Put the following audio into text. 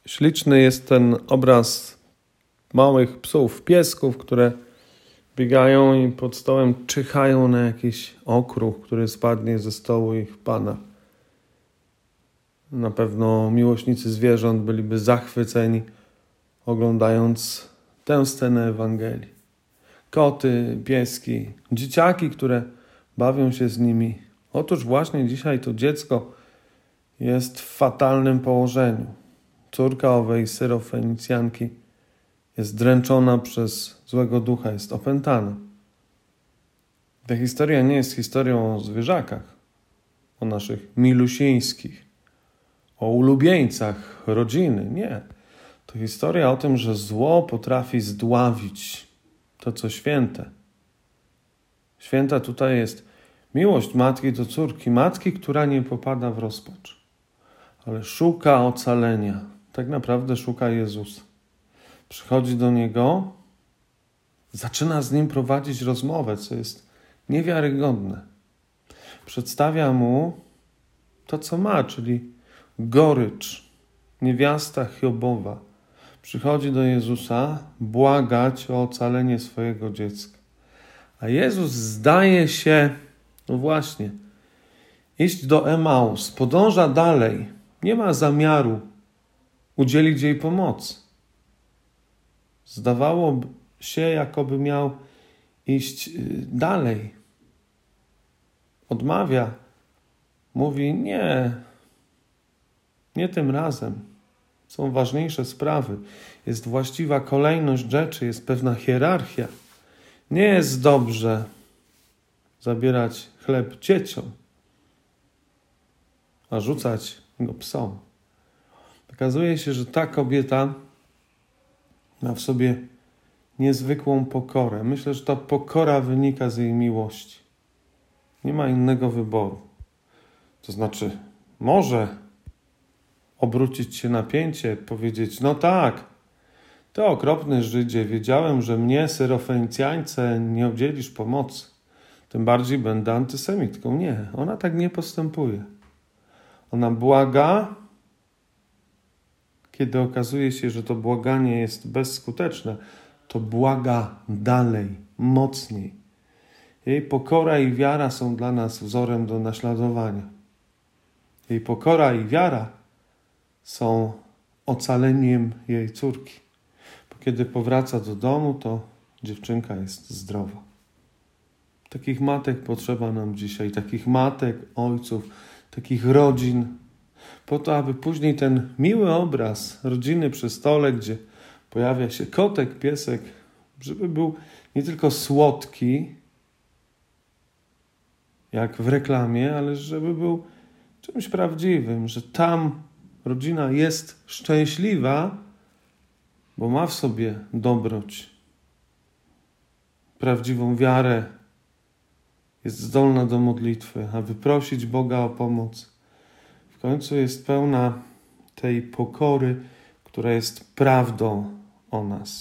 Śliczny jest ten obraz małych psów, piesków, które biegają i pod stołem czyhają na jakiś okruch, który spadnie ze stołu ich pana. Na pewno miłośnicy zwierząt byliby zachwyceni, oglądając tę scenę Ewangelii. Koty, pieski, dzieciaki, które bawią się z nimi. Otóż właśnie dzisiaj to dziecko jest w fatalnym położeniu. Córka owej Syrofenicjanki jest dręczona przez złego ducha, jest opętana. Ta historia nie jest historią o zwierzakach, o naszych milusińskich, o ulubieńcach rodziny. Nie. To historia o tym, że zło potrafi zdławić to, co święte. Święta tutaj jest miłość matki do córki, matki, która nie popada w rozpacz, ale szuka ocalenia. Tak naprawdę szuka Jezusa. Przychodzi do Niego, zaczyna z Nim prowadzić rozmowę, co jest niewiarygodne. Przedstawia Mu to, co ma, czyli gorycz. Niewiasta Hiobowa przychodzi do Jezusa błagać o ocalenie swojego dziecka. A Jezus zdaje się, no właśnie, iść do Emaus, podąża dalej. Nie ma zamiaru udzielić jej pomocy. Zdawałoby się, jakoby miał iść dalej. Odmawia. Mówi, nie tym razem. Są ważniejsze sprawy. Jest właściwa kolejność rzeczy, jest pewna hierarchia. Nie jest dobrze zabierać chleb dzieciom, a rzucać go psom. Okazuje się, że ta kobieta ma w sobie niezwykłą pokorę. Myślę, że ta pokora wynika z jej miłości. Nie ma innego wyboru. To znaczy, może obrócić się na pięcie, powiedzieć, no tak, ty okropny Żydzie, wiedziałem, że mnie, Syrofenicjańce, nie udzielisz pomocy. Tym bardziej będę antysemitką. Nie, ona tak nie postępuje. Ona błaga, kiedy okazuje się, że to błaganie jest bezskuteczne, to błaga dalej, mocniej. Jej pokora i wiara są dla nas wzorem do naśladowania. Jej pokora i wiara są ocaleniem jej córki. Bo kiedy powraca do domu, to dziewczynka jest zdrowa. Takich matek potrzeba nam dzisiaj, takich matek, ojców, takich rodzin, po to, aby później ten miły obraz rodziny przy stole, gdzie pojawia się kotek, piesek, żeby był nie tylko słodki, jak w reklamie, ale żeby był czymś prawdziwym, że tam rodzina jest szczęśliwa, bo ma w sobie dobroć, prawdziwą wiarę, jest zdolna do modlitwy, aby prosić Boga o pomoc. W końcu jest pełna tej pokory, która jest prawdą o nas.